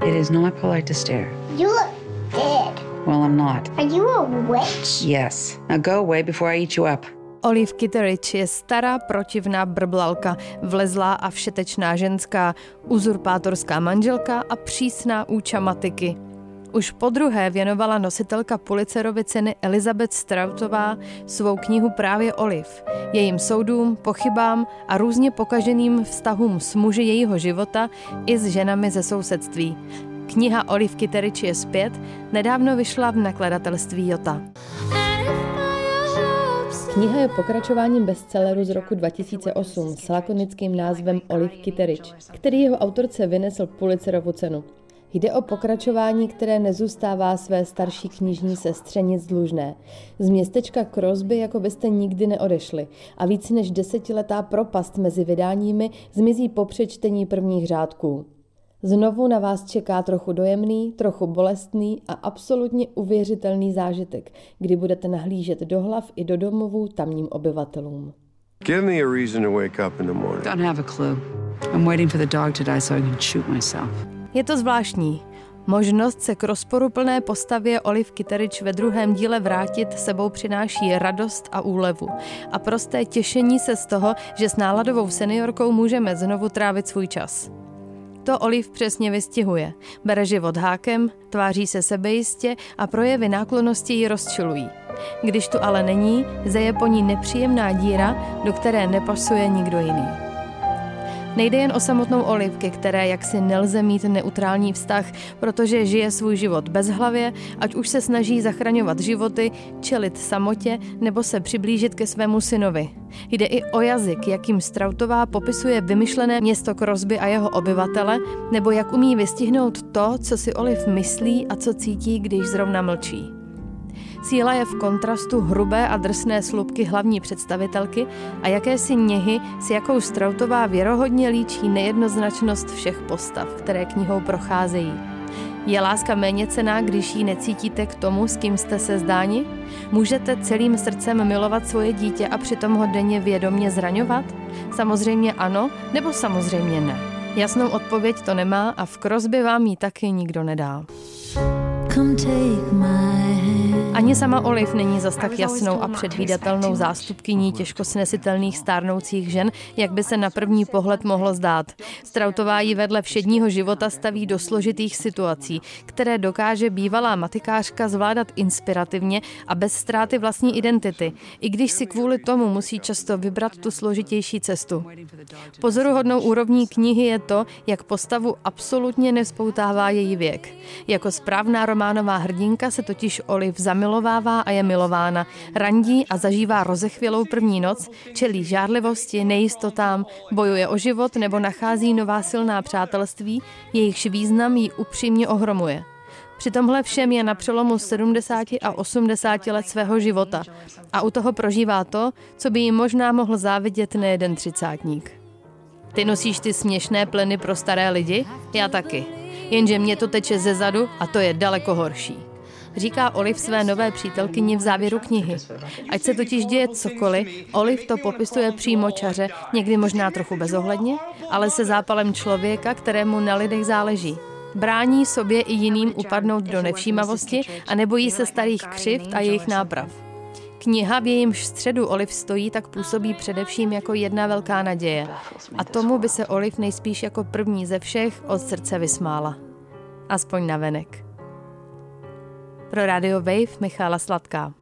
It is not polite to stare. You look dead. Well, I'm not. Are you a witch? Yes. Now go away before I eat you up. Olive Kitteridge je stará, protivná brblalka, vlezlá a všetečná ženská, uzurpátorská manželka a přísná úča matiky. Už podruhé věnovala nositelka Pulitzerovy ceny Elizabeth Stroutová svou knihu právě Olive, jejím soudům, pochybám a různě pokaženým vztahům s muži jejího života i s ženami ze sousedství. Kniha Olive Kitteridge je zpět, nedávno vyšla v nakladatelství Jota. Kniha je pokračováním bestselleru z roku 2008 s lakonickým názvem Olive Kitteridge, který jeho autorce vynesl Pulitzerovu cenu. Jde o pokračování, které nezůstává své starší knižní sestře nic dlužné. Z městečka Crosby jako byste nikdy neodešli a víc než 10letá propast mezi vydáními zmizí po přečtení prvních řádků. Znovu na vás čeká trochu dojemný, trochu bolestný a absolutně uvěřitelný zážitek, kdy budete nahlížet do hlav i do domovů tamním obyvatelům. Give me a reason to wake up in the morning. Don't have a clue. I'm waiting for the dog to die so I can shoot myself. Je to zvláštní. Možnost se k rozporuplné postavě Olive Kitteridge ve druhém díle vrátit sebou přináší radost a úlevu a prosté těšení se z toho, že s náladovou seniorkou můžeme znovu trávit svůj čas. To Olive přesně vystihuje. Bere život hákem, tváří se sebejistě a projevy náklonnosti ji rozčilují. Když tu ale není, zeje po ní nepříjemná díra, do které nepasuje nikdo jiný. Nejde jen o samotnou Olive, ke které jaksi nelze mít neutrální vztah, protože žije svůj život bezhlavě, ať už se snaží zachraňovat životy, čelit samotě nebo se přiblížit ke svému synovi. Jde i o jazyk, jakým Stroutová popisuje vymyšlené město Crosby a jeho obyvatele, nebo jak umí vystihnout to, co si Olive myslí a co cítí, když zrovna mlčí. Síla je v kontrastu hrubé a drsné slupky hlavní představitelky a jakési něhy, s jakou Stroutová věrohodně líčí nejednoznačnost všech postav, které knihou procházejí. Je láska méně cenná, když ji necítíte k tomu, s kým jste se zdáni? Můžete celým srdcem milovat svoje dítě a přitom ho denně vědomě zraňovat? Samozřejmě ano, nebo samozřejmě ne. Jasnou odpověď to nemá a v Crosby vám ji taky nikdo nedá. Ani sama Olive není zas tak jasnou a předvídatelnou zástupkyní těžko snesitelných stárnoucích žen, jak by se na první pohled mohlo zdát. Stroutová ji vedle všedního života staví do složitých situací, které dokáže bývalá matikářka zvládat inspirativně a bez ztráty vlastní identity, i když si kvůli tomu musí často vybrat tu složitější cestu. Pozoruhodnou úrovní knihy je to, jak postavu absolutně nevzpoutává její věk. Jako správná románová hrdinka se totiž Olive zamilovává a je milována, randí a zažívá rozechvělou první noc, čelí žárlivosti, nejistotám, bojuje o život nebo nachází nová silná přátelství, jejichž význam ji upřímně ohromuje. Při tomhle všem je na přelomu 70 a 80 let svého života a u toho prožívá to, co by jí možná mohl závidět nejeden třicátník. Ty nosíš ty směšné pleny pro staré lidi? Já taky. Jenže mě to teče zezadu a to je daleko horší. Říká Olive své nové přítelkyni v závěru knihy. Ať se totiž děje cokoliv, Olive to popisuje přímočaře, někdy možná trochu bezohledně, ale se zápalem člověka, kterému na lidech záleží. Brání sobě i jiným upadnout do nevšímavosti a nebojí se starých křivd a jejich náprav. Kniha, v jejímž středu Olive stojí, tak působí především jako jedna velká naděje. A tomu by se Olive nejspíš jako první ze všech od srdce vysmála. Aspoň navenek. Pro Radio Wave Michála Sladká.